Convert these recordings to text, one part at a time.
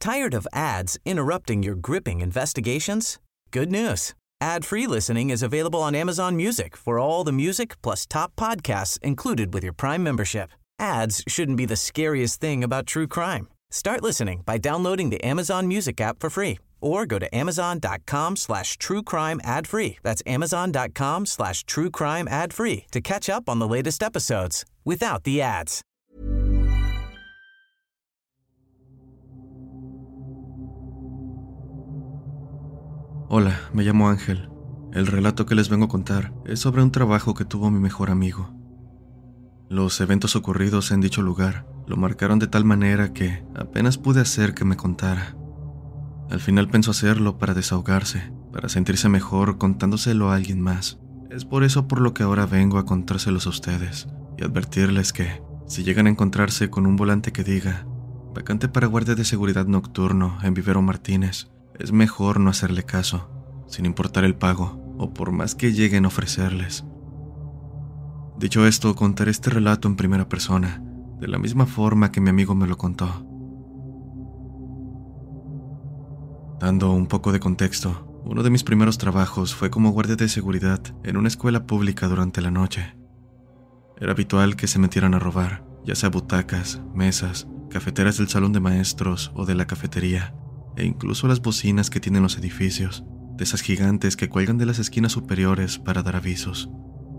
Tired of ads interrupting your gripping investigations? Good news. Ad-free listening is available on Amazon Music for all the music plus top podcasts included with your Prime membership. Ads shouldn't be the scariest thing about true crime. Start listening by downloading the Amazon Music app for free or go to amazon.com/truecrime ad-free. That's amazon.com/truecrime ad-free to catch up on the latest episodes without the ads. Hola, me llamo Ángel. El relato que les vengo a contar es sobre un trabajo que tuvo mi mejor amigo. Los eventos ocurridos en dicho lugar lo marcaron de tal manera que apenas pude hacer que me contara. Al final pensó hacerlo para desahogarse, para sentirse mejor contándoselo a alguien más. Es por eso por lo que ahora vengo a contárselos a ustedes y advertirles que, si llegan a encontrarse con un volante que diga vacante para guardia de seguridad nocturno en Vivero Martínez, es mejor no hacerle caso, sin importar el pago o por más que lleguen a ofrecerles. Dicho esto, contaré este relato en primera persona, de la misma forma que mi amigo me lo contó. Dando un poco de contexto, uno de mis primeros trabajos fue como guardia de seguridad en una escuela pública durante la noche. Era habitual que se metieran a robar, ya sea butacas, mesas, cafeteras del salón de maestros o de la cafetería, e incluso las bocinas que tienen los edificios, de esas gigantes que cuelgan de las esquinas superiores para dar avisos.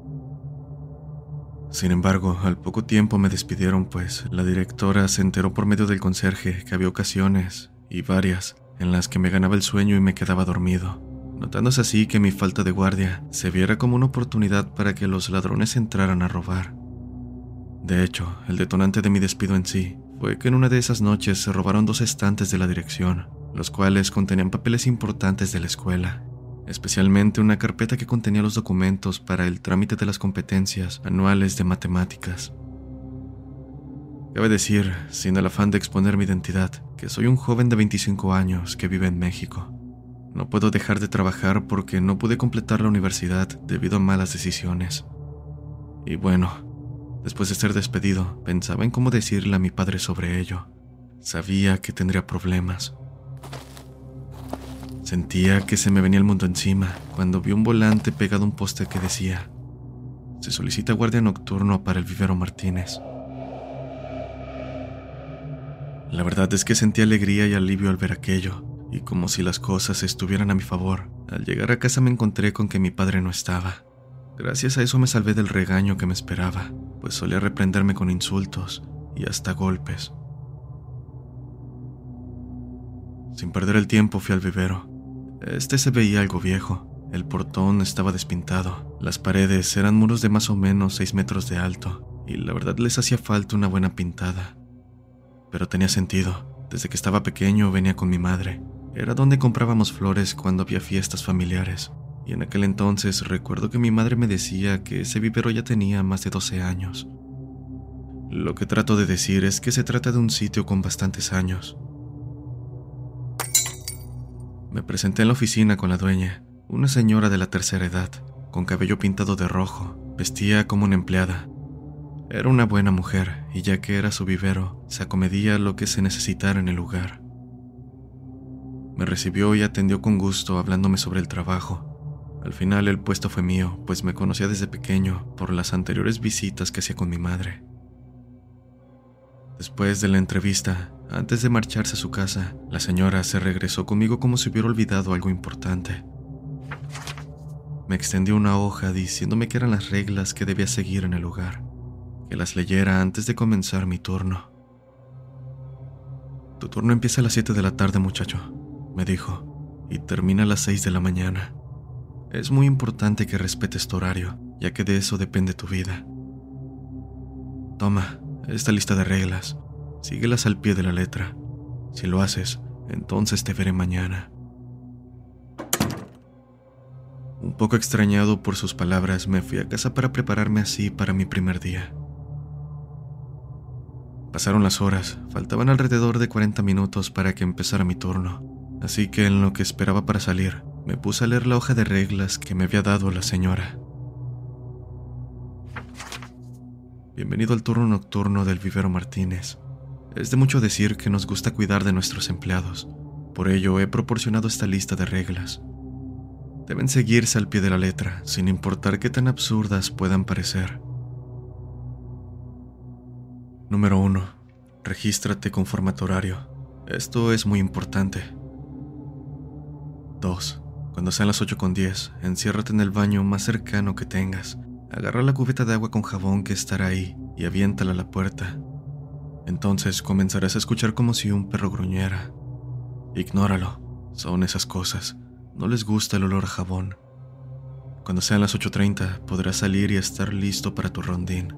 Sin embargo, al poco tiempo me despidieron, pues la directora se enteró por medio del conserje que había ocasiones, y varias, en las que me ganaba el sueño y me quedaba dormido, notándose así que mi falta de guardia se viera como una oportunidad para que los ladrones entraran a robar. De hecho, el detonante de mi despido en sí fue que en una de esas noches se robaron 2 estantes de la dirección, los cuales contenían papeles importantes de la escuela, especialmente una carpeta que contenía los documentos para el trámite de las competencias anuales de matemáticas. Cabe decir, sin el afán de exponer mi identidad, que soy un joven de 25 años que vive en México. No puedo dejar de trabajar porque no pude completar la universidad debido a malas decisiones. Y bueno, después de ser despedido, pensaba en cómo decirle a mi padre sobre ello. Sabía que tendría problemas. Sentía que se me venía el mundo encima cuando vi un volante pegado a un poste que decía: se solicita guardia nocturno para el Vivero Martínez. La verdad es que sentí alegría y alivio al ver aquello, y como si las cosas estuvieran a mi favor, al llegar a casa me encontré con que mi padre no estaba. Gracias a eso me salvé del regaño que me esperaba, pues solía reprenderme con insultos y hasta golpes. Sin perder el tiempo fui al vivero. Este se veía algo viejo, el portón estaba despintado, las paredes eran muros de más o menos 6 metros de alto, y la verdad les hacía falta una buena pintada. Pero tenía sentido, desde que estaba pequeño venía con mi madre, era donde comprábamos flores cuando había fiestas familiares, y en aquel entonces recuerdo que mi madre me decía que ese vivero ya tenía más de 12 años. Lo que trato de decir es que se trata de un sitio con bastantes años. Me presenté en la oficina con la dueña, una señora de la tercera edad, con cabello pintado de rojo, vestía como una empleada. Era una buena mujer, y ya que era su vivero, se acomedía lo que se necesitara en el lugar. Me recibió y atendió con gusto hablándome sobre el trabajo. Al final el puesto fue mío, pues me conocía desde pequeño por las anteriores visitas que hacía con mi madre. Después de la entrevista, antes de marcharse a su casa, la señora se regresó conmigo como si hubiera olvidado algo importante. Me extendió una hoja diciéndome que eran las reglas que debía seguir en el lugar, que las leyera antes de comenzar mi turno. Tu turno empieza a las 7 de la tarde, muchacho, me dijo, y termina a las 6 de la mañana. Es muy importante que respetes tu horario, ya que de eso depende tu vida. Toma esta lista de reglas, síguelas al pie de la letra. Si lo haces, entonces te veré mañana. Un poco extrañado por sus palabras, me fui a casa para prepararme así para mi primer día. Pasaron las horas, faltaban alrededor de 40 minutos para que empezara mi turno, así que en lo que esperaba para salir, me puse a leer la hoja de reglas que me había dado la señora. Bienvenido al turno nocturno del Vivero Martínez. Es de mucho decir que nos gusta cuidar de nuestros empleados. Por ello he proporcionado esta lista de reglas. Deben seguirse al pie de la letra, sin importar qué tan absurdas puedan parecer. Número 1. Regístrate conforme a tu horario. Esto es muy importante. 2. Cuando sean las 8:10, enciérrate en el baño más cercano que tengas. Agarra la cubeta de agua con jabón que estará ahí y aviéntala a la puerta. Entonces comenzarás a escuchar como si un perro gruñera. Ignóralo, son esas cosas. No les gusta el olor a jabón. Cuando sean las 8:30, podrás salir y estar listo para tu rondín.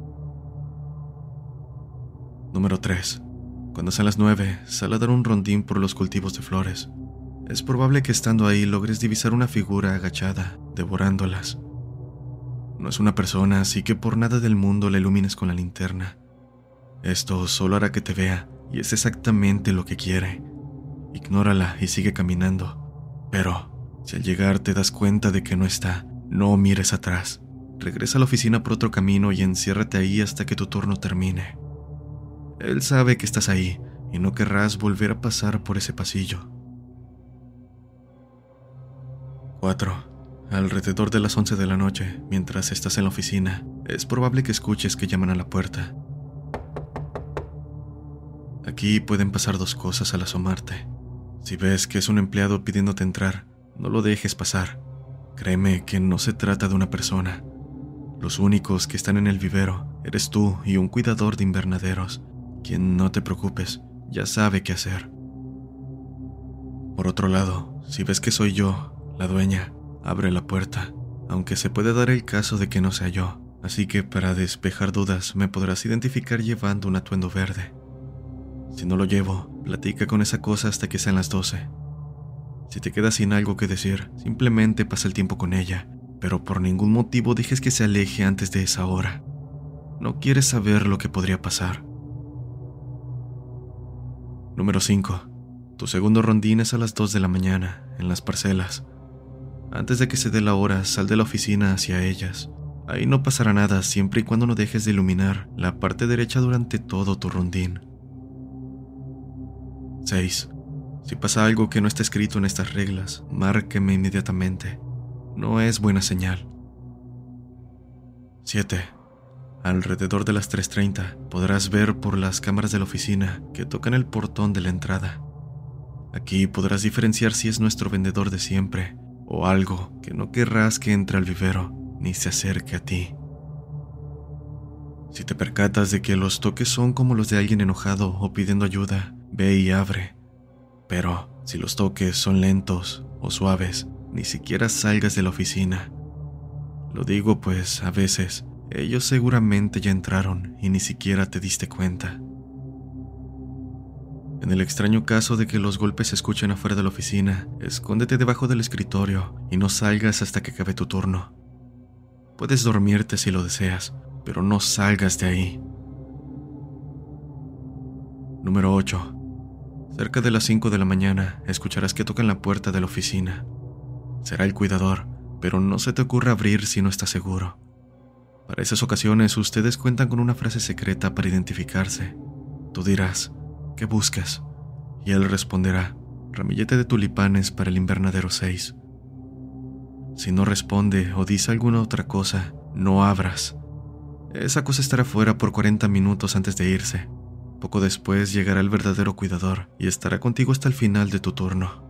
Número 3. Cuando sean las 9, sal a dar un rondín por los cultivos de flores. Es probable que estando ahí logres divisar una figura agachada, devorándolas. No es una persona, así que por nada del mundo la ilumines con la linterna. Esto solo hará que te vea, y es exactamente lo que quiere. Ignórala y sigue caminando. Pero, si al llegar te das cuenta de que no está, no mires atrás. Regresa a la oficina por otro camino y enciérrate ahí hasta que tu turno termine. Él sabe que estás ahí, y no querrás volver a pasar por ese pasillo. 4. Alrededor de las 11 de la noche, mientras estás en la oficina, es probable que escuches que llaman a la puerta. Aquí pueden pasar dos cosas al asomarte. Si ves que es un empleado pidiéndote entrar, no lo dejes pasar. Créeme que no se trata de una persona. Los únicos que están en el vivero eres tú y un cuidador de invernaderos, quien, no te preocupes, ya sabe qué hacer. Por otro lado, si ves que soy yo, la dueña, abre la puerta, aunque se puede dar el caso de que no sea yo, así que para despejar dudas me podrás identificar llevando un atuendo verde. Si no lo llevo, platica con esa cosa hasta que sean las 12. Si te quedas sin algo que decir, simplemente pasa el tiempo con ella, pero por ningún motivo dejes que se aleje antes de esa hora. No quieres saber lo que podría pasar. Número 5. Tu segundo rondín es a las 2 de la mañana, en las parcelas. Antes de que se dé la hora, sal de la oficina hacia ellas. Ahí no pasará nada siempre y cuando no dejes de iluminar la parte derecha durante todo tu rondín. 6. Si pasa algo que no está escrito en estas reglas, márqueme inmediatamente. No es buena señal. 7. Alrededor de las 3:30 podrás ver por las cámaras de la oficina que tocan el portón de la entrada. Aquí podrás diferenciar si es nuestro vendedor de siempre o algo que no querrás que entre al vivero ni se acerque a ti. Si te percatas de que los toques son como los de alguien enojado o pidiendo ayuda, ve y abre. Pero si los toques son lentos o suaves, ni siquiera salgas de la oficina. Lo digo pues a veces ellos seguramente ya entraron y ni siquiera te diste cuenta. En el extraño caso de que los golpes se escuchen afuera de la oficina, escóndete debajo del escritorio y no salgas hasta que acabe tu turno. Puedes dormirte si lo deseas, pero no salgas de ahí. Número 8. Cerca de las 5 de la mañana escucharás que tocan la puerta de la oficina. Será el cuidador, pero no se te ocurra abrir si no estás seguro. Para esas ocasiones ustedes cuentan con una frase secreta para identificarse. Tú dirás, ¿qué buscas? Y él responderá, ramillete de tulipanes para el invernadero 6. Si no responde o dice alguna otra cosa, no abras. Esa cosa estará fuera por 40 minutos antes de irse. Poco después llegará el verdadero cuidador y estará contigo hasta el final de tu turno.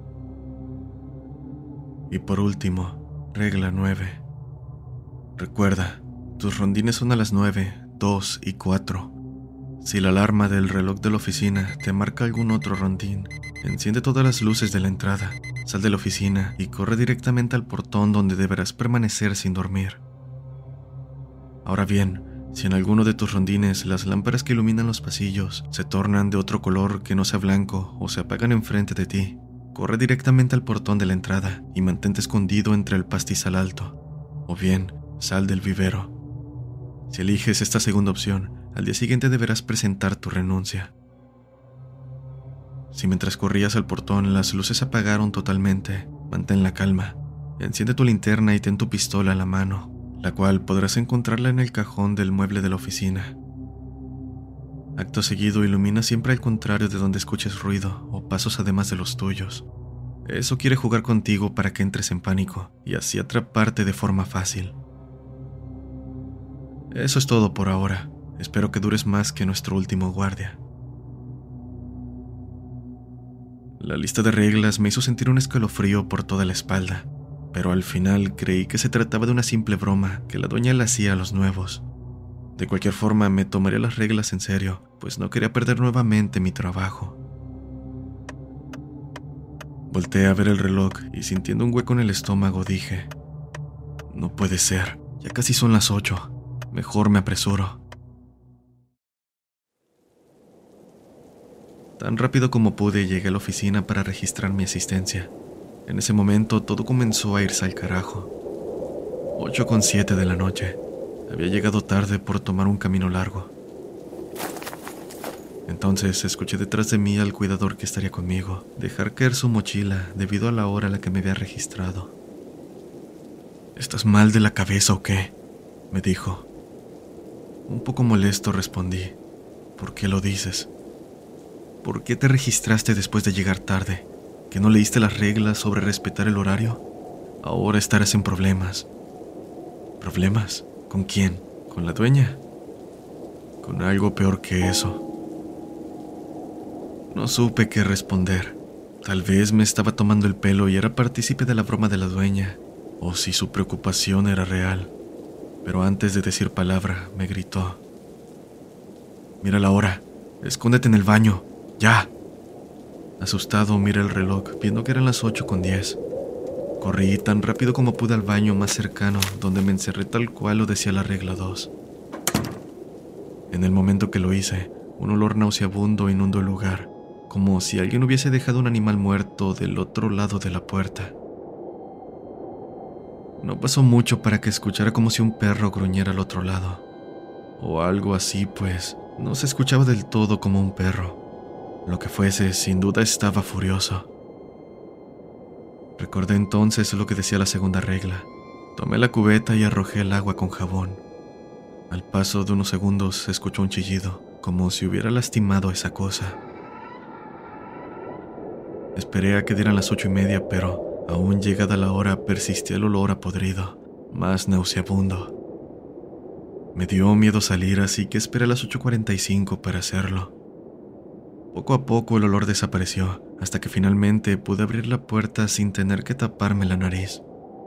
Y por último, regla 9. Recuerda, tus rondines son a las 9, 2 y 4. Si la alarma del reloj de la oficina te marca algún otro rondín, enciende todas las luces de la entrada, sal de la oficina y corre directamente al portón donde deberás permanecer sin dormir. Ahora bien, si en alguno de tus rondines las lámparas que iluminan los pasillos se tornan de otro color que no sea blanco o se apagan enfrente de ti, corre directamente al portón de la entrada y mantente escondido entre el pastizal alto. O bien, sal del vivero. Si eliges esta segunda opción, al día siguiente deberás presentar tu renuncia. Si mientras corrías al portón las luces se apagaron totalmente, mantén la calma. Enciende tu linterna y ten tu pistola a la mano, la cual podrás encontrarla en el cajón del mueble de la oficina. Acto seguido ilumina siempre al contrario de donde escuches ruido o pasos además de los tuyos. Eso quiere jugar contigo para que entres en pánico y así atraparte de forma fácil. Eso es todo por ahora. Espero que dures más que nuestro último guardia. La lista de reglas me hizo sentir un escalofrío por toda la espalda, pero al final creí que se trataba de una simple broma que la dueña le hacía a los nuevos. De cualquier forma, me tomaría las reglas en serio, pues no quería perder nuevamente mi trabajo. Volteé a ver el reloj y sintiendo un hueco en el estómago dije: no puede ser, ya casi son las 8, mejor me apresuro. Tan rápido como pude llegué a la oficina para registrar mi asistencia. En ese momento todo comenzó a irse al carajo. 8:07 de la noche. Había llegado tarde por tomar un camino largo. Entonces escuché detrás de mí al cuidador que estaría conmigo dejar caer su mochila debido a la hora a la que me había registrado. ¿Estás mal de la cabeza o qué?, me dijo. Un poco molesto respondí: ¿por qué lo dices? ¿Por qué te registraste después de llegar tarde? ¿Que no leíste las reglas sobre respetar el horario? Ahora estarás en problemas. ¿Problemas? ¿Con quién? ¿Con la dueña? Con algo peor que eso. No supe qué responder. Tal vez me estaba tomando el pelo y era partícipe de la broma de la dueña, o si su preocupación era real. Pero antes de decir palabra, me gritó: mira la hora, escóndete en el baño, ya. Asustado miré el reloj, viendo que eran las 8:10. Corrí tan rápido como pude al baño más cercano, donde me encerré tal cual lo decía la regla 2. En el momento que lo hice, un olor nauseabundo inundó el lugar, como si alguien hubiese dejado un animal muerto del otro lado de la puerta. No pasó mucho para que escuchara como si un perro gruñera al otro lado, o algo así, pues no se escuchaba del todo como un perro. Lo que fuese, sin duda estaba furioso. Recordé entonces lo que decía la segunda regla. Tomé la cubeta y arrojé el agua con jabón. Al paso de unos segundos se escuchó un chillido, como si hubiera lastimado esa cosa. Esperé a que dieran las 8:30, pero aún llegada la hora persistía el olor a podrido, más nauseabundo. Me dio miedo salir, así que esperé a las 8:45 para hacerlo. Poco a poco el olor desapareció, hasta que finalmente pude abrir la puerta sin tener que taparme la nariz.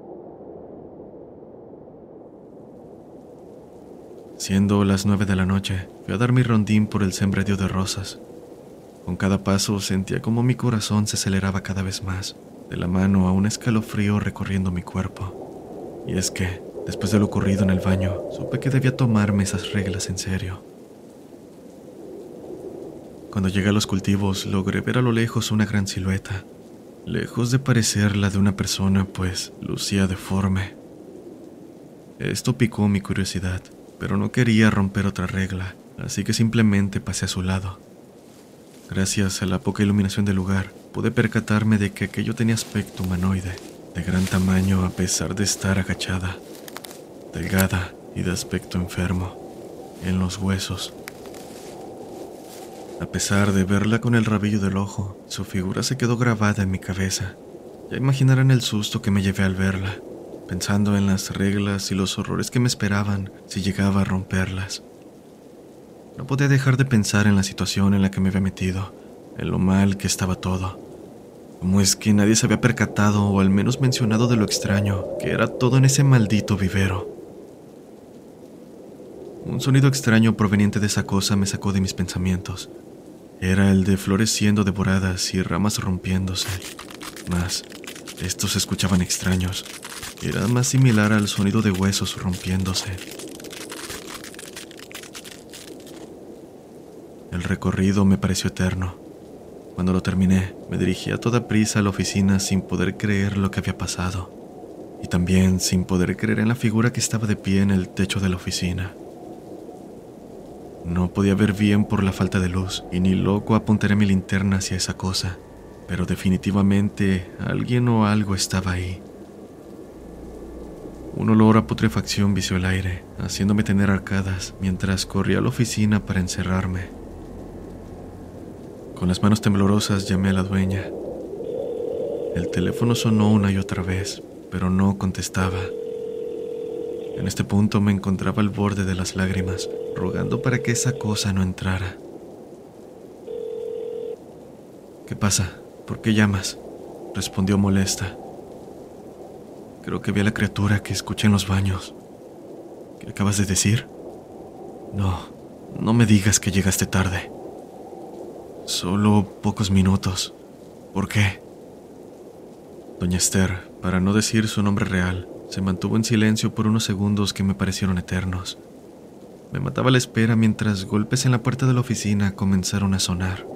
Siendo las 9 de la noche, fui a dar mi rondín por el sembradío de rosas. Con cada paso sentía como mi corazón se aceleraba cada vez más, de la mano a un escalofrío recorriendo mi cuerpo. Y es que, después de lo ocurrido en el baño, supe que debía tomarme esas reglas en serio. Cuando llegué a los cultivos, logré ver a lo lejos una gran silueta. Lejos de parecer la de una persona, pues lucía deforme. Esto picó mi curiosidad, pero no quería romper otra regla, así que simplemente pasé a su lado. Gracias a la poca iluminación del lugar, pude percatarme de que aquello tenía aspecto humanoide, de gran tamaño a pesar de estar agachada, delgada y de aspecto enfermo, en los huesos. A pesar de verla con el rabillo del ojo, su figura se quedó grabada en mi cabeza. Ya imaginarán el susto que me llevé al verla, pensando en las reglas y los horrores que me esperaban si llegaba a romperlas. No podía dejar de pensar en la situación en la que me había metido, en lo mal que estaba todo. ¿Cómo es que nadie se había percatado o al menos mencionado de lo extraño que era todo en ese maldito vivero? Un sonido extraño proveniente de esa cosa me sacó de mis pensamientos. Era el de flores siendo devoradas y ramas rompiéndose. Mas, estos se escuchaban extraños. Era más similar al sonido de huesos rompiéndose. El recorrido me pareció eterno. Cuando lo terminé, me dirigí a toda prisa a la oficina sin poder creer lo que había pasado. Y también sin poder creer en la figura que estaba de pie en el techo de la oficina. No podía ver bien por la falta de luz, y ni loco apuntaré mi linterna hacia esa cosa, pero definitivamente alguien o algo estaba ahí. Un olor a putrefacción vició el aire, haciéndome tener arcadas mientras corría a la oficina para encerrarme. Con las manos temblorosas llamé a la dueña. El teléfono sonó una y otra vez, pero no contestaba. En este punto me encontraba al borde de las lágrimas, rogando para que esa cosa no entrara. ¿Qué pasa? ¿Por qué llamas?, respondió molesta. Creo que vi a la criatura que escuché en los baños. ¿Qué acabas de decir? No me digas que llegaste tarde. Solo pocos minutos. ¿Por qué? Doña Esther, para no decir su nombre real, se mantuvo en silencio por unos segundos que me parecieron eternos. Me mataba la espera mientras golpes en la puerta de la oficina comenzaron a sonar.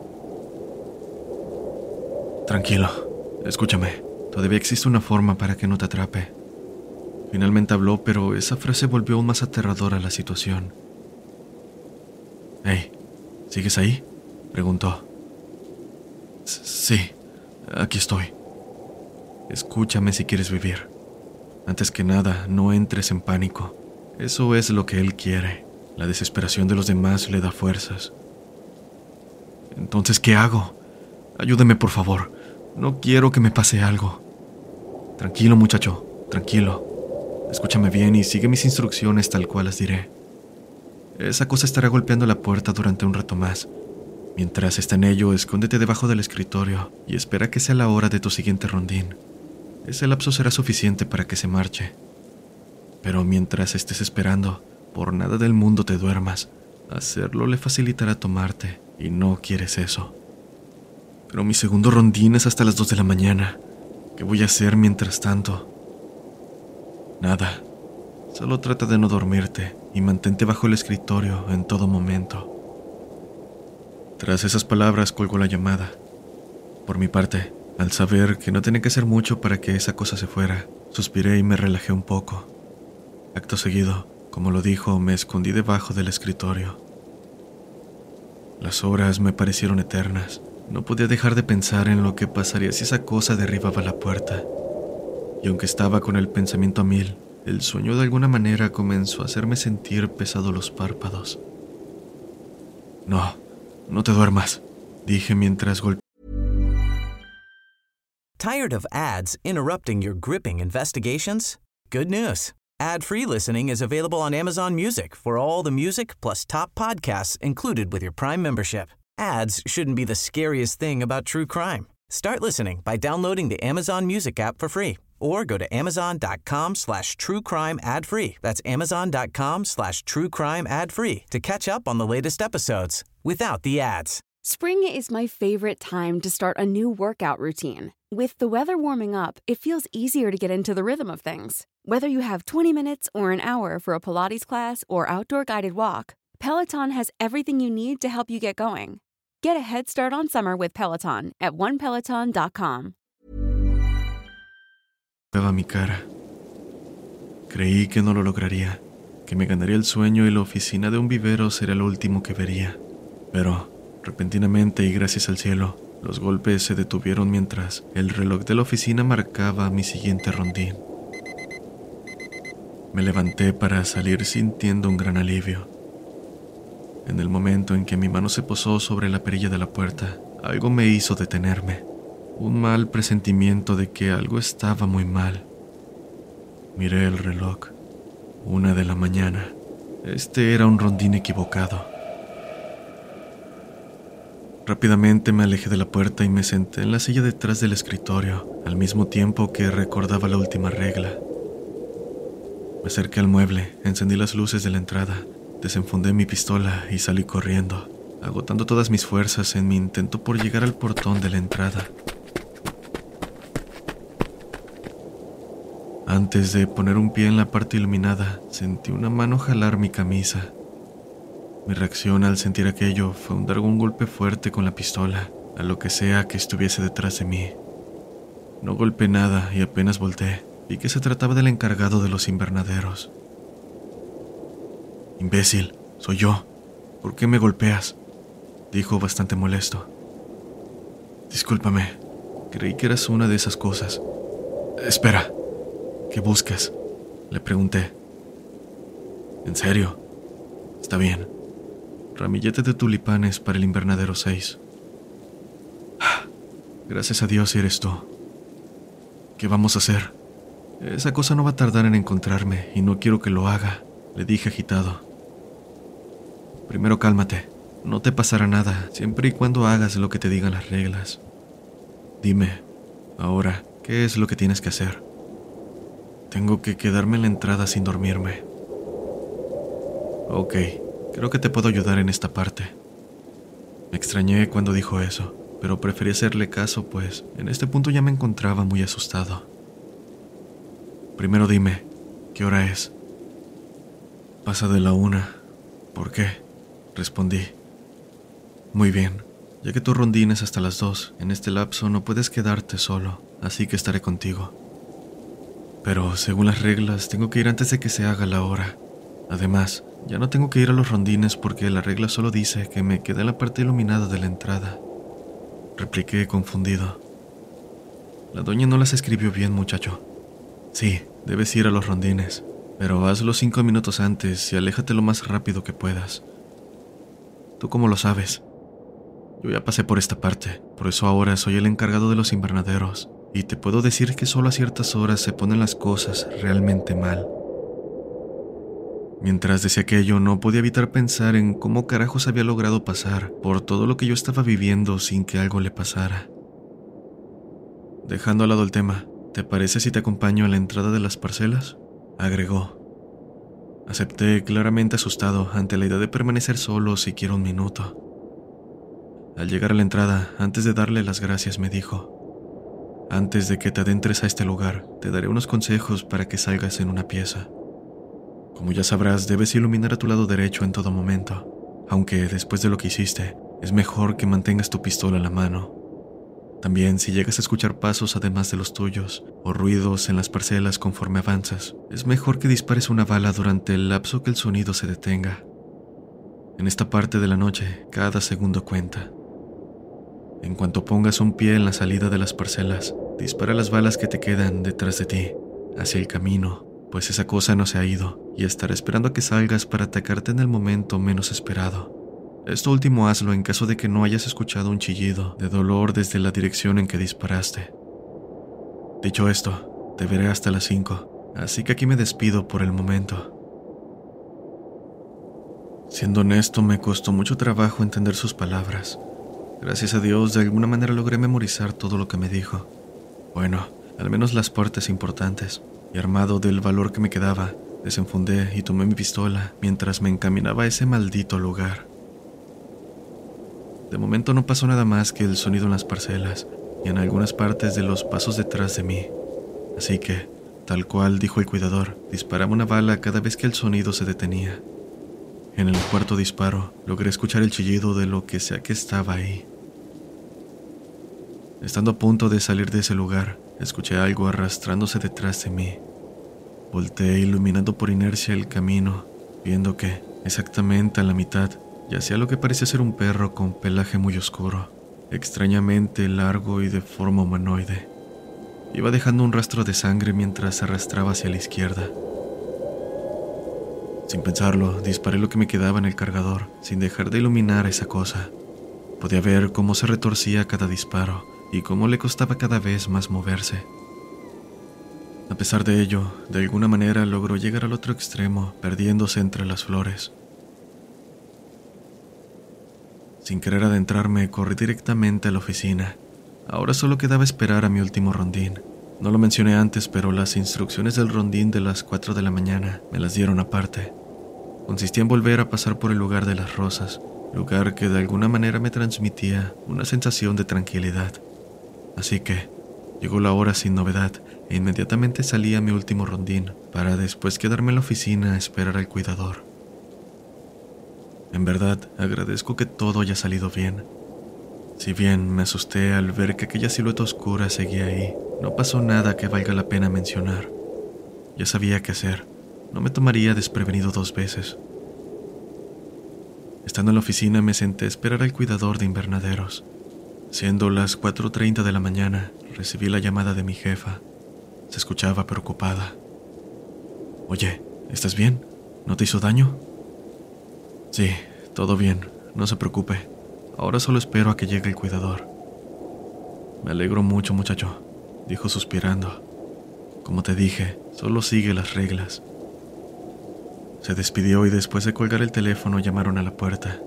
Tranquilo, escúchame. Todavía existe una forma para que no te atrape. Finalmente habló, pero esa frase volvió aún más aterradora la situación. «Hey, ¿sigues ahí?», preguntó. Sí, aquí estoy. Escúchame si quieres vivir. Antes que nada, no entres en pánico. Eso es lo que él quiere. La desesperación de los demás le da fuerzas. Entonces, ¿qué hago? Ayúdeme, por favor. No quiero que me pase algo. Tranquilo, muchacho, tranquilo. Escúchame bien y sigue mis instrucciones tal cual las diré. Esa cosa estará golpeando la puerta durante un rato más. Mientras está en ello, escóndete debajo del escritorio y espera que sea la hora de tu siguiente rondín. Ese lapso será suficiente para que se marche. Pero mientras estés esperando, por nada del mundo te duermas. Hacerlo le facilitará tomarte, y no quieres eso. Pero mi segundo rondín es hasta las 2 de la mañana. ¿Qué voy a hacer mientras tanto? Nada. Solo trata de no dormirte y mantente bajo el escritorio en todo momento. Tras esas palabras colgó la llamada. Por mi parte, al saber que no tenía que hacer mucho para que esa cosa se fuera, suspiré y me relajé un poco. Acto seguido, como lo dijo, me escondí debajo del escritorio. Las horas me parecieron eternas. No podía dejar de pensar en lo que pasaría si esa cosa derribaba la puerta. Y aunque estaba con el pensamiento a mil, el sueño de alguna manera comenzó a hacerme sentir pesados los párpados. No te duermas, dije mientras golpeaba. Tired of ads interrupting your gripping investigations? Good news. Ad-free listening is available on Amazon Music for all the music plus top podcasts included with your Prime membership. Ads shouldn't be the scariest thing about true crime. Start listening by downloading the Amazon Music app for free or go to amazon.com/truecrime ad-free. That's amazon.com/truecrime ad-free to catch up on the latest episodes without the ads. Spring is my favorite time to start a new workout routine. With the weather warming up, it feels easier to get into the rhythm of things. Whether you have 20 minutes or an hour for a Pilates class or outdoor guided walk, Peloton has everything you need to help you get going. Get a head start on summer with Peloton at onepeloton.com. Mi cara. Creí que no lo lograría, que me ganaría el sueño y la oficina de un vivero sería lo último que vería. Pero, repentinamente y gracias al cielo, los golpes se detuvieron mientras el reloj de la oficina marcaba mi siguiente rondín. Me levanté para salir sintiendo un gran alivio. En el momento en que mi mano se posó sobre la perilla de la puerta, algo me hizo detenerme. Un mal presentimiento de que algo estaba muy mal. Miré el reloj. 1 de la mañana. Este era un rondín equivocado. Rápidamente me alejé de la puerta y me senté en la silla detrás del escritorio, al mismo tiempo que recordaba la última regla. Me acerqué al mueble, encendí las luces de la entrada, desenfundé mi pistola y salí corriendo, agotando todas mis fuerzas en mi intento por llegar al portón de la entrada. Antes de poner un pie en la parte iluminada, sentí una mano jalar mi camisa. Mi reacción al sentir aquello fue dar un golpe fuerte con la pistola, a lo que sea que estuviese detrás de mí. No golpeé nada y apenas volteé, vi que se trataba del encargado de los invernaderos. «Imbécil, soy yo. ¿Por qué me golpeas?», dijo bastante molesto. «Discúlpame, creí que eras una de esas cosas». «Espera, ¿qué buscas?», le pregunté. «¿En serio? Está bien. Ramillete de tulipanes para el invernadero 6. Gracias a Dios eres tú. ¿Qué vamos a hacer? Esa cosa no va a tardar en encontrarme y no quiero que lo haga, le dije agitado. Primero cálmate. No te pasará nada, siempre y cuando hagas lo que te digan las reglas. Dime, ahora, ¿qué es lo que tienes que hacer? Tengo que quedarme en la entrada sin dormirme. Ok, creo que te puedo ayudar en esta parte. Me extrañé cuando dijo eso, pero preferí hacerle caso, pues en este punto ya me encontraba muy asustado. Primero dime, ¿qué hora es? Pasa de la 1. ¿Por qué? Respondí. Muy bien, ya que tu rondín es hasta las 2, en este lapso no puedes quedarte solo, así que estaré contigo. Pero, según las reglas, tengo que ir antes de que se haga la hora. Además, ya no tengo que ir a los rondines porque la regla solo dice que me quede en la parte iluminada de la entrada. Repliqué confundido. La doña no las escribió bien, muchacho. Sí, debes ir a los rondines, pero hazlo 5 minutos antes y aléjate lo más rápido que puedas. ¿Tú cómo lo sabes? Yo ya pasé por esta parte, por eso ahora soy el encargado de los invernaderos, y te puedo decir que solo a ciertas horas se ponen las cosas realmente mal. Mientras decía aquello, no podía evitar pensar en cómo carajos había logrado pasar por todo lo que yo estaba viviendo sin que algo le pasara. Dejando al lado el tema, ¿te parece si te acompaño a la entrada de las parcelas?, agregó. Acepté, claramente asustado ante la idea de permanecer solo siquiera un minuto. Al llegar a la entrada, antes de darle las gracias, me dijo: antes de que te adentres a este lugar, te daré unos consejos para que salgas en una pieza. Como ya sabrás, debes iluminar a tu lado derecho en todo momento, aunque después de lo que hiciste, es mejor que mantengas tu pistola a la mano. También, si llegas a escuchar pasos además de los tuyos, o ruidos en las parcelas conforme avanzas, es mejor que dispares una bala durante el lapso que el sonido se detenga. En esta parte de la noche, cada segundo cuenta. En cuanto pongas un pie en la salida de las parcelas, dispara las balas que te quedan detrás de ti, hacia el camino, pues esa cosa no se ha ido y estará esperando a que salgas para atacarte en el momento menos esperado. Esto último hazlo en caso de que no hayas escuchado un chillido de dolor desde la dirección en que disparaste. Dicho esto, te veré hasta las 5, así que aquí me despido por el momento. Siendo honesto, me costó mucho trabajo entender sus palabras. Gracias a Dios, de alguna manera logré memorizar todo lo que me dijo. Bueno, al menos las partes importantes. Y armado del valor que me quedaba, desenfundé y tomé mi pistola mientras me encaminaba a ese maldito lugar. De momento no pasó nada más que el sonido en las parcelas y en algunas partes de los pasos detrás de mí. Así que, tal cual dijo el cuidador, disparaba una bala cada vez que el sonido se detenía. En el cuarto disparo, logré escuchar el chillido de lo que sea que estaba ahí. Estando a punto de salir de ese lugar, escuché algo arrastrándose detrás de mí. Volteé iluminando por inercia el camino, viendo que, exactamente a la mitad, yacía lo que parecía ser un perro con pelaje muy oscuro, extrañamente largo y de forma humanoide. Iba dejando un rastro de sangre mientras se arrastraba hacia la izquierda. Sin pensarlo, disparé lo que me quedaba en el cargador, sin dejar de iluminar a esa cosa. Podía ver cómo se retorcía cada disparo y cómo le costaba cada vez más moverse. A pesar de ello, de alguna manera logró llegar al otro extremo, perdiéndose entre las flores. Sin querer adentrarme, corrí directamente a la oficina. Ahora solo quedaba esperar a mi último rondín. No lo mencioné antes, pero las instrucciones del rondín de las 4 de la mañana me las dieron aparte. Consistía en volver a pasar por el lugar de las rosas, lugar que de alguna manera me transmitía una sensación de tranquilidad. Así que llegó la hora sin novedad e inmediatamente salí a mi último rondín para después quedarme en la oficina a esperar al cuidador. En verdad, agradezco que todo haya salido bien. Si bien me asusté al ver que aquella silueta oscura seguía ahí, no pasó nada que valga la pena mencionar. Ya sabía qué hacer. No me tomaría desprevenido 2 veces. Estando en la oficina me senté a esperar al cuidador de invernaderos. Siendo las 4:30 de la mañana, recibí la llamada de mi jefa. Se escuchaba preocupada. Oye, ¿estás bien? ¿No te hizo daño? Sí, todo bien, no se preocupe. Ahora solo espero a que llegue el cuidador. Me alegro mucho, muchacho, dijo suspirando. Como te dije, solo sigue las reglas. Se despidió y después de colgar el teléfono llamaron a la puerta.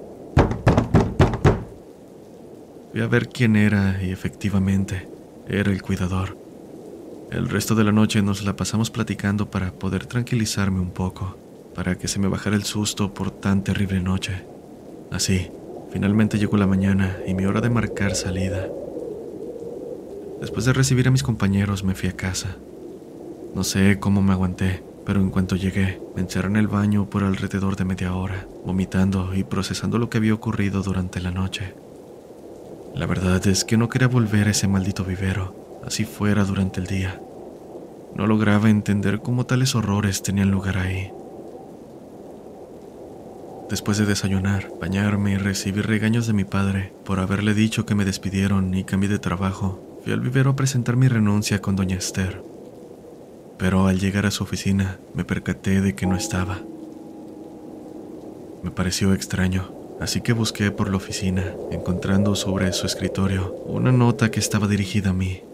Fui a ver quién era y efectivamente era el cuidador. El resto de la noche nos la pasamos platicando para poder tranquilizarme un poco, para que se me bajara el susto por tan terrible noche. Así, finalmente llegó la mañana y mi hora de marcar salida. Después de recibir a mis compañeros me fui a casa. No sé cómo me aguanté, pero en cuanto llegué, me encerré en el baño por alrededor de media hora, vomitando y procesando lo que había ocurrido durante la noche. La verdad es que no quería volver a ese maldito vivero, así fuera durante el día. No lograba entender cómo tales horrores tenían lugar ahí. Después de desayunar, bañarme y recibir regaños de mi padre por haberle dicho que me despidieron y cambié de trabajo, fui al vivero a presentar mi renuncia con doña Esther. Pero al llegar a su oficina, me percaté de que no estaba. Me pareció extraño, así que busqué por la oficina, encontrando sobre su escritorio una nota que estaba dirigida a mí.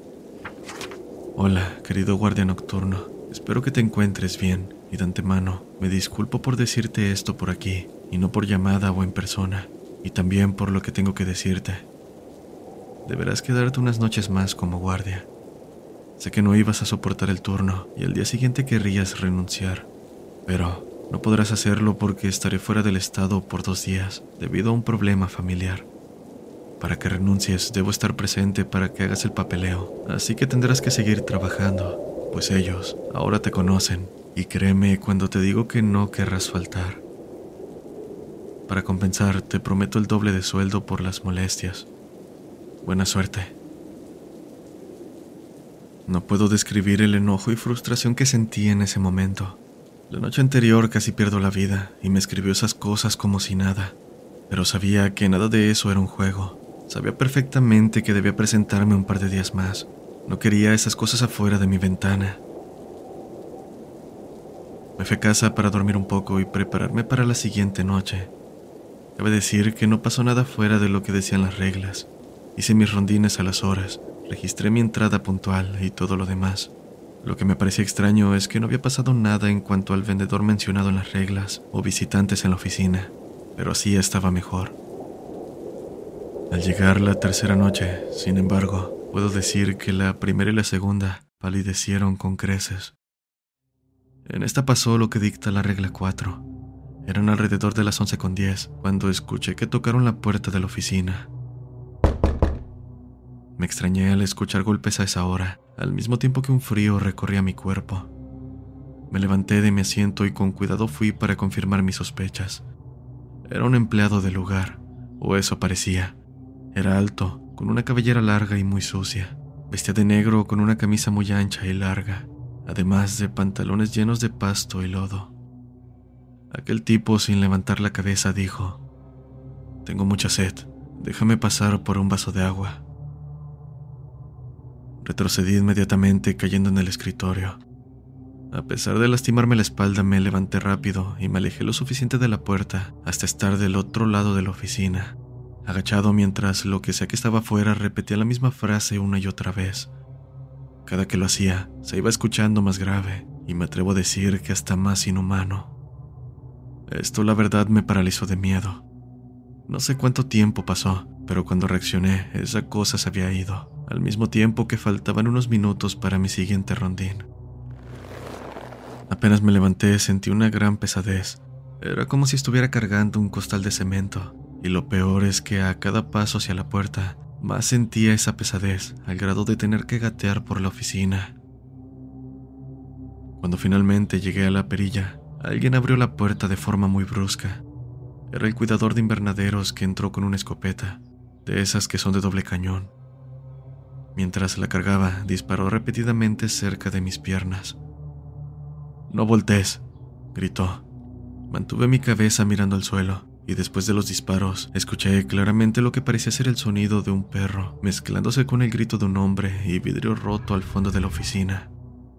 Hola, querido guardia nocturno. Espero que te encuentres bien y de antemano me disculpo por decirte esto por aquí y no por llamada o en persona, y también por lo que tengo que decirte. Deberás quedarte unas noches más como guardia. Sé que no ibas a soportar el turno y al día siguiente querrías renunciar, pero no podrás hacerlo porque estaré fuera del estado por 2 días debido a un problema familiar. Para que renuncies debo estar presente para que hagas el papeleo, así que tendrás que seguir trabajando, pues ellos ahora te conocen y créeme cuando te digo que no querrás faltar. Para compensar, te prometo el doble de sueldo por las molestias. Buena suerte. No puedo describir el enojo y frustración que sentí en ese momento. La noche anterior casi pierdo la vida y me escribió esas cosas como si nada, pero sabía que nada de eso era un juego. Sabía perfectamente que debía presentarme un par de días más. No quería esas cosas afuera de mi ventana. Me fui a casa para dormir un poco y prepararme para la siguiente noche. Cabe decir que no pasó nada fuera de lo que decían las reglas. Hice mis rondines a las horas, registré mi entrada puntual y todo lo demás. Lo que me parecía extraño es que no había pasado nada en cuanto al vendedor mencionado en las reglas o visitantes en la oficina, pero así estaba mejor. Al llegar la tercera noche, sin embargo, puedo decir que la primera y la segunda palidecieron con creces. En esta pasó lo que dicta la regla 4. Eran alrededor de las 11:10 cuando escuché que tocaron la puerta de la oficina. Me extrañé al escuchar golpes a esa hora, al mismo tiempo que un frío recorría mi cuerpo. Me levanté de mi asiento y con cuidado fui para confirmar mis sospechas. Era un empleado del lugar, o eso parecía. Era alto, con una cabellera larga y muy sucia. Vestía de negro con una camisa muy ancha y larga, además de pantalones llenos de pasto y lodo. Aquel tipo, sin levantar la cabeza, dijo: «Tengo mucha sed, déjame pasar por un vaso de agua». Retrocedí inmediatamente cayendo en el escritorio. A pesar de lastimarme la espalda, me levanté rápido y me alejé lo suficiente de la puerta hasta estar del otro lado de la oficina, agachado mientras lo que sea que estaba afuera repetía la misma frase una y otra vez. Cada que lo hacía, se iba escuchando más grave y me atrevo a decir que hasta más inhumano. Esto la verdad me paralizó de miedo. No sé cuánto tiempo pasó, pero cuando reaccioné, esa cosa se había ido, al mismo tiempo que faltaban unos minutos para mi siguiente rondín. Apenas me levanté, sentí una gran pesadez. Era como si estuviera cargando un costal de cemento, y lo peor es que a cada paso hacia la puerta, más sentía esa pesadez, al grado de tener que gatear por la oficina. Cuando finalmente llegué a la perilla, alguien abrió la puerta de forma muy brusca. Era el cuidador de invernaderos que entró con una escopeta, de esas que son de doble cañón. Mientras la cargaba, disparó repetidamente cerca de mis piernas. «No voltees», gritó. Mantuve mi cabeza mirando al suelo, y después de los disparos, escuché claramente lo que parecía ser el sonido de un perro, mezclándose con el grito de un hombre y vidrio roto al fondo de la oficina.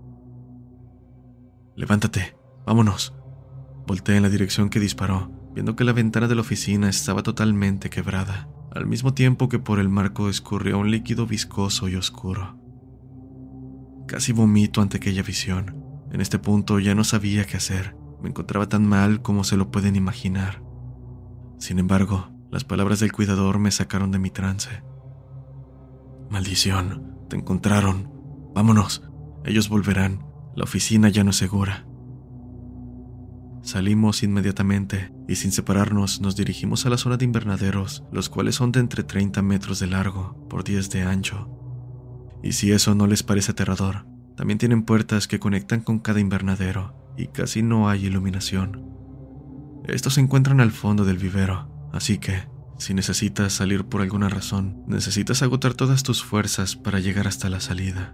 «Levántate, vámonos». Volteé en la dirección que disparó, viendo que la ventana de la oficina estaba totalmente quebrada. al mismo tiempo que por el marco escurría un líquido viscoso y oscuro. Casi vomito ante aquella visión. En este punto ya no sabía qué hacer. Me encontraba tan mal como se lo pueden imaginar. Sin embargo, las palabras del cuidador me sacaron de mi trance. «Maldición, te encontraron. Vámonos, ellos volverán. La oficina ya no es segura». Salimos inmediatamente y sin separarnos nos dirigimos a la zona de invernaderos, los cuales son de entre 30 metros de largo por 10 de ancho. Y si eso no les parece aterrador, también tienen puertas que conectan con cada invernadero y casi no hay iluminación. Estos se encuentran al fondo del vivero, así que, si necesitas salir por alguna razón, necesitas agotar todas tus fuerzas para llegar hasta la salida.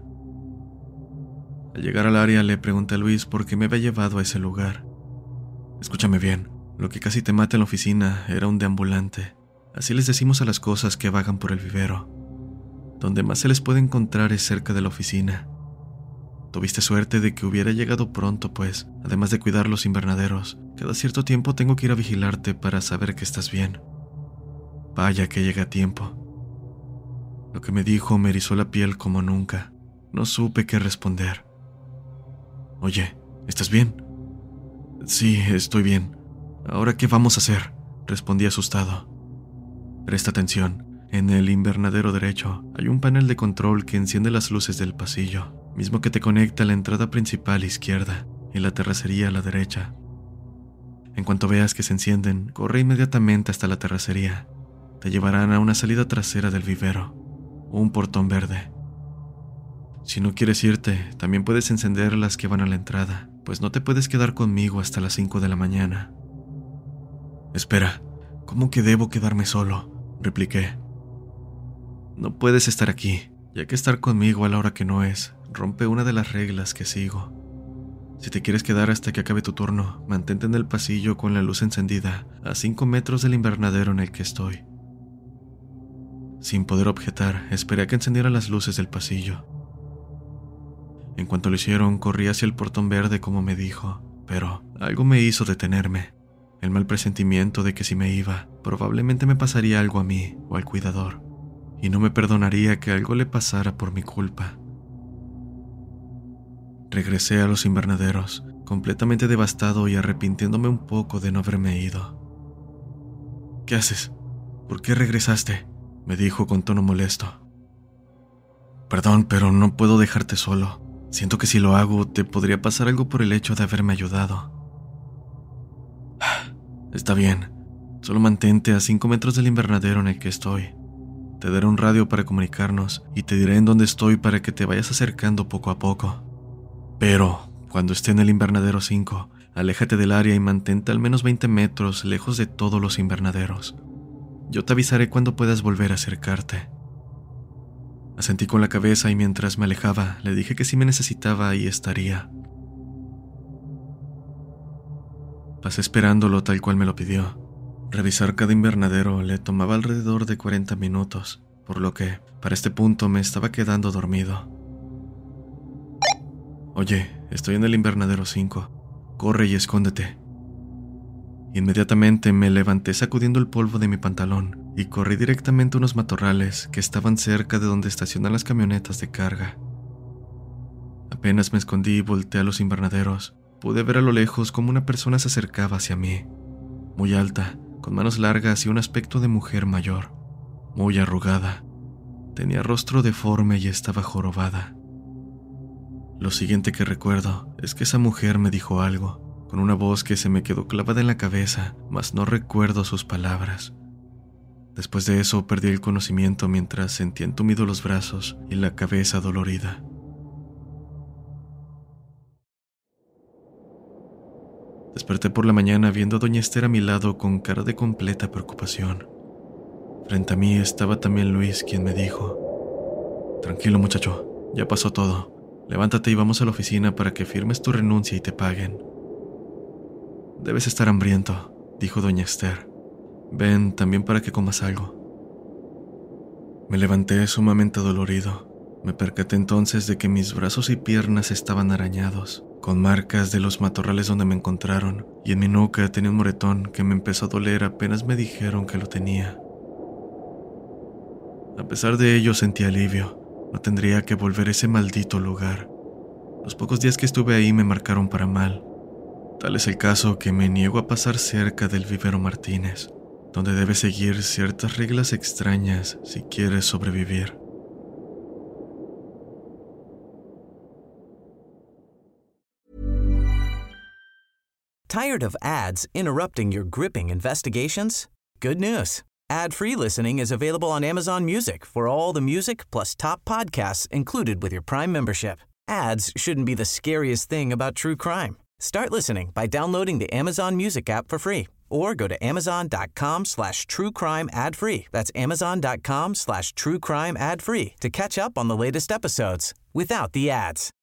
Al llegar al área le pregunté a Luis por qué me había llevado a ese lugar. «Escúchame bien, lo que casi te mata en la oficina era un deambulante. Así les decimos a las cosas que vagan por el vivero. Donde más se les puede encontrar es cerca de la oficina. Tuviste suerte de que hubiera llegado pronto, pues, además de cuidar los invernaderos, cada cierto tiempo tengo que ir a vigilarte para saber que estás bien. Vaya que llega a tiempo». Lo que me dijo me erizó la piel como nunca. No supe qué responder. «Oye, ¿estás bien?» «Sí, estoy bien. ¿Ahora qué vamos a hacer?», respondí asustado. «Presta atención. En el invernadero derecho hay un panel de control que enciende las luces del pasillo, mismo que te conecta a la entrada principal izquierda y la terracería a la derecha. En cuanto veas que se encienden, corre inmediatamente hasta la terracería. Te llevarán a una salida trasera del vivero, un portón verde. Si no quieres irte, también puedes encender las que van a la entrada, pues no te puedes quedar conmigo hasta las 5 de la mañana». «Espera, ¿cómo que debo quedarme solo?», repliqué. «No puedes estar aquí, ya que estar conmigo a la hora que no es rompe una de las reglas que sigo. Si te quieres quedar hasta que acabe tu turno, mantente en el pasillo con la luz encendida a 5 metros del invernadero en el que estoy». Sin poder objetar, esperé a que encendieran las luces del pasillo. En cuanto lo hicieron, corrí hacia el portón verde como me dijo, pero algo me hizo detenerme. El mal presentimiento de que si me iba, probablemente me pasaría algo a mí o al cuidador, y no me perdonaría que algo le pasara por mi culpa. Regresé a los invernaderos, completamente devastado y arrepintiéndome un poco de no haberme ido. «¿Qué haces? ¿Por qué regresaste?», me dijo con tono molesto. «Perdón, pero no puedo dejarte solo. Siento que si lo hago, te podría pasar algo por el hecho de haberme ayudado». «Está bien. Solo mantente a 5 metros del invernadero en el que estoy. Te daré un radio para comunicarnos y te diré en dónde estoy para que te vayas acercando poco a poco. Pero, cuando esté en el invernadero 5, aléjate del área y mantente al menos 20 metros lejos de todos los invernaderos. Yo te avisaré cuando puedas volver a acercarte». Asentí con la cabeza y mientras me alejaba, le dije que si me necesitaba ahí estaría. Pasé esperándolo tal cual me lo pidió. Revisar cada invernadero le tomaba alrededor de 40 minutos, por lo que, para este punto, me estaba quedando dormido. «Oye, estoy en el invernadero 5. Corre y escóndete». Inmediatamente me levanté sacudiendo el polvo de mi pantalón y corrí directamente a unos matorrales que estaban cerca de donde estacionan las camionetas de carga. Apenas me escondí y volteé a los invernaderos, pude ver a lo lejos cómo una persona se acercaba hacia mí, muy alta, con manos largas y un aspecto de mujer mayor, muy arrugada. Tenía rostro deforme y estaba jorobada. Lo siguiente que recuerdo es que esa mujer me dijo algo, con una voz que se me quedó clavada en la cabeza, mas no recuerdo sus palabras. Después de eso perdí el conocimiento mientras sentía entumidos los brazos y la cabeza dolorida. Desperté por la mañana viendo a doña Esther a mi lado con cara de completa preocupación. Frente a mí estaba también Luis, quien me dijo: «Tranquilo, muchacho, ya pasó todo. Levántate y vamos a la oficina para que firmes tu renuncia y te paguen». «Debes estar hambriento», dijo doña Esther. «Ven también para que comas algo». Me levanté sumamente dolorido. Me percaté entonces de que mis brazos y piernas estaban arañados, con marcas de los matorrales donde me encontraron, y en mi nuca tenía un moretón que me empezó a doler apenas me dijeron que lo tenía. A pesar de ello sentí alivio. No tendría que volver a ese maldito lugar. Los pocos días que estuve ahí me marcaron para mal. Tal es el caso que me niego a pasar cerca del vivero Martínez, donde debes seguir ciertas reglas extrañas si quieres sobrevivir. Tired of ads interrupting your gripping investigations? Good news. Ad-free listening is available on Amazon Music for all the music plus top podcasts included with your Prime membership. Ads shouldn't be the scariest thing about true crime. Start listening by downloading the Amazon Music app for free or go to amazon.com/truecrime ad-free. That's amazon.com/truecrime ad-free to catch up on the latest episodes without the ads.